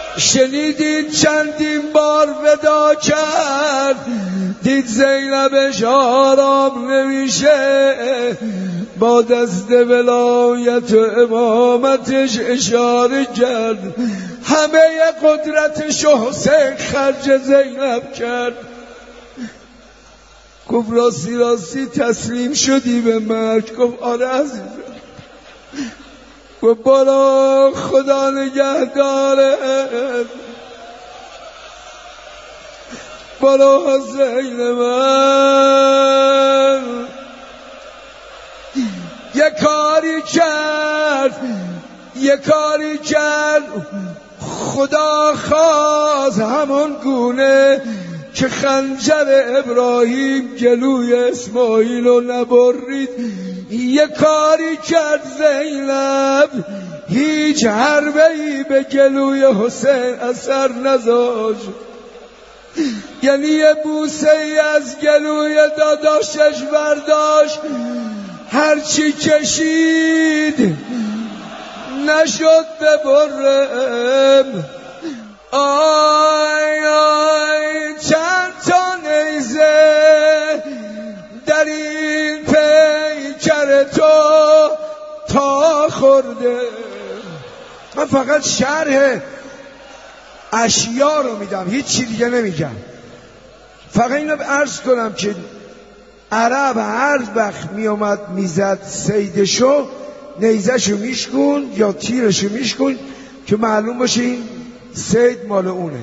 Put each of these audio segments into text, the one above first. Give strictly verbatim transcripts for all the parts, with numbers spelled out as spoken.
شنیدید چندین بار ودا کرد، دید زینبش آرام نمیشه، با دست ولایت و امامتش اشاره کرد، همه قدرتش حسین خرج زینب کرد. گفت راستی راستی تسلیم شدی به مرگ؟ گفت آره عزیزم. گفت بالا خدا نگهداره، بالا حسین من. یه کاری کرد یه کاری کرد خدا خواست همون گونه که خنجر ابراهیم گلوی اسماعیل رو نبرید. یه کاری کرد زینب هیچ حربه‌ای به گلوی حسین اثر نذاشت، یعنی یه بوسه ای از گلوی داداشش برداشت، هرچی کشید نشد ببرم. آی آی چند تا نیزه در این پیکر تو تا خورده. من فقط شرح اشیا رو میدم، هیچ چی دیگه نمیگم. فقط اینو عرض کنم که عرب هر وقت میومد میزد صیدشو، نیزشو میشکون یا تیرشو میشکون که معلوم باشه این صید مال اونه.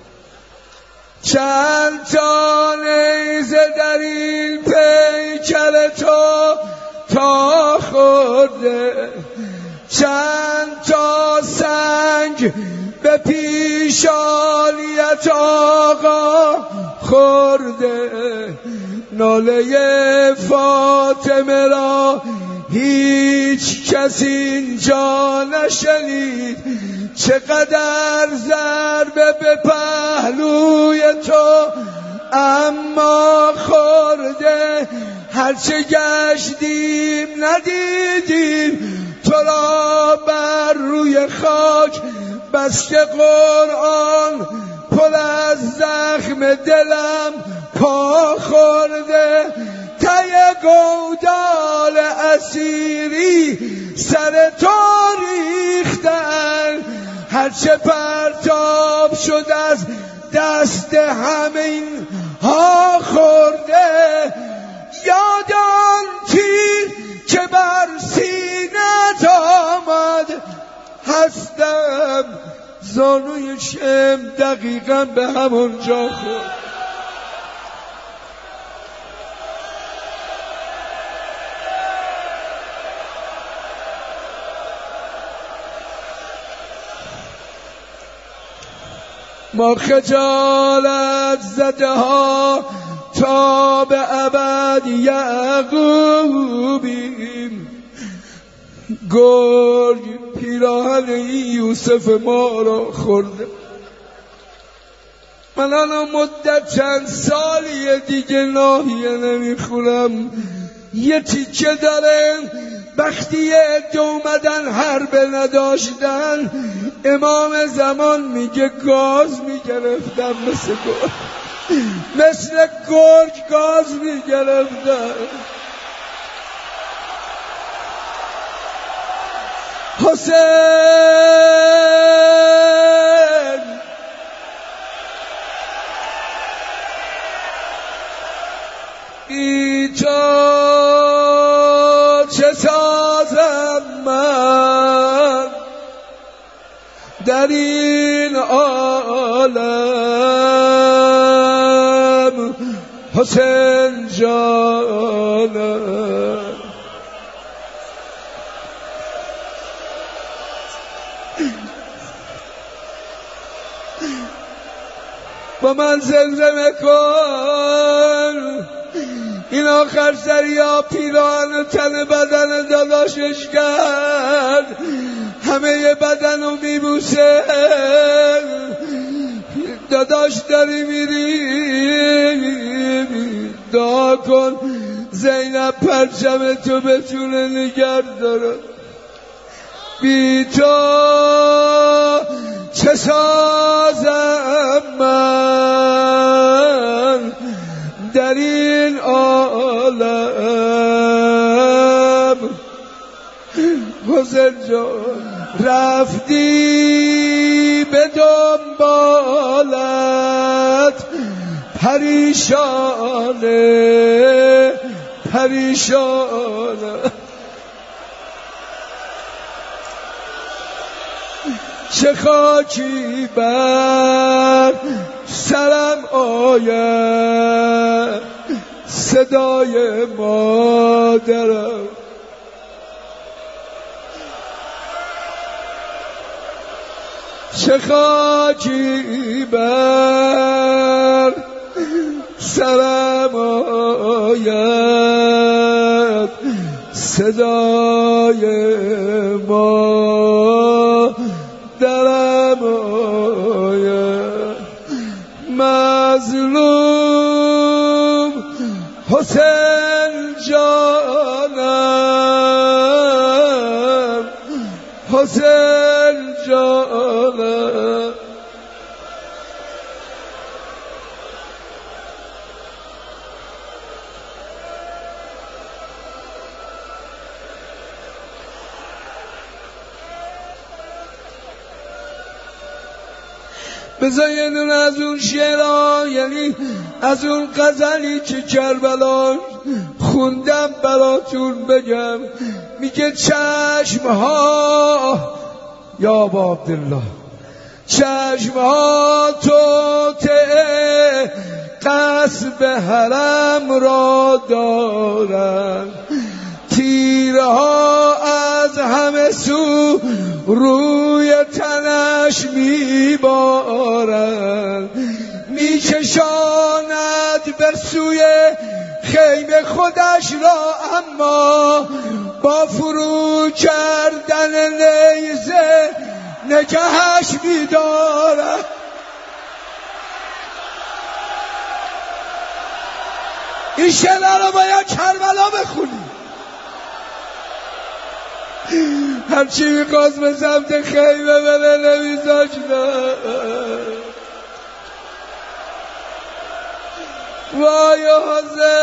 چند تا نیزه در این پیکر تو تا خورده، چند تا سنگ به پیشانیت آقا خورده. ناله فاطمه را هیچ کس اینجا نشنید، چقدر ضربه به پهلوی تو اما خورده. هرچه گشتیم ندیدیم تو را بر روی خاک، بسته قرآن پر از زخم دلم پا خورده. ته گودال اسیری سر تو ریختن، هرچه پرتاب شد از دست همین ها خورده. یادان تیر که بر سینت آمد، هستم زانوی شم دقیقا به همون جا خورد. ما خجالت زده ها تا به ابد یعقوبیم، گرگ پیراهن یوسف ما را خورده. من الان مدت چند سالیه دیگه ناهیه نمیخورم. یه تیکه داره وقتی عده اومدن حرب نداشتن، امام زمان میگه گاز میگرفتم، مثل گرگ مثل گرگ گاز میگرفتم. حسین بی تو چه سازم من در این عالم، حسین جانم. با من زمزمه کن، این آخر سریا پیران تن بدن داداشش کرد، همه بدن رو میبوسه. داداش داری میری، دعا کن زینب پرچم تو بتونه نگه داره. بی تو چه سال پریشانه پریشانه چه خاکی بر سرم آید صدای مادرم چه خاکی بر سرم آید صدای مادرم آید مظلوم حسین جانم حسین جانم بذار یه دونه از اون شعرها، یعنی از اون غزلی که کربلا خوندم براتون بگم. میگه چشمها یا ابا عبدالله، چشمها توطئه قصب حرم را دارند، تیرها از همه سو روی تنش میبارند، میکشاند بر سوی خیمه خودش را، اما با فرو کردن نیزه نگهش میدارد. این شعر رو باید کربلا بخونی. هرچی میخواست به سمت خیمه بره نمیذاشتن. وای حسین